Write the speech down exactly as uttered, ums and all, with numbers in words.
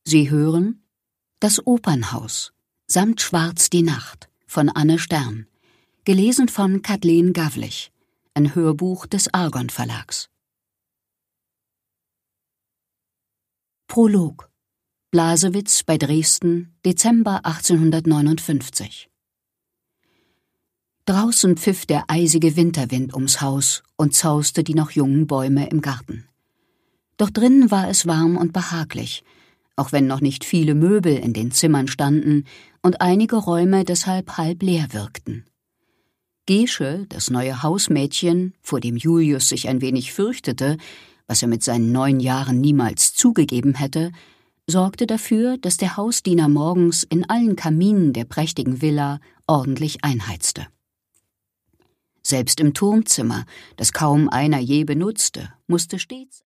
Sie hören Das Opernhaus samt Schwarz die Nacht von Anne Stern, gelesen von Kathleen Gavlich, ein Hörbuch des Argon Verlags. Prolog. Blasewitz bei Dresden, Dezember achtzehnhundertneunundfünfzig. Draußen pfiff der eisige Winterwind ums Haus und zauste die noch jungen Bäume im Garten. Doch drinnen war es warm und behaglich, auch wenn noch nicht viele Möbel in den Zimmern standen und einige Räume deshalb halb leer wirkten. Gesche, das neue Hausmädchen, vor dem Julius sich ein wenig fürchtete, was er mit seinen neun Jahren niemals zugegeben hätte, sorgte dafür, dass der Hausdiener morgens in allen Kaminen der prächtigen Villa ordentlich einheizte. Selbst im Turmzimmer, das kaum einer je benutzte, musste stets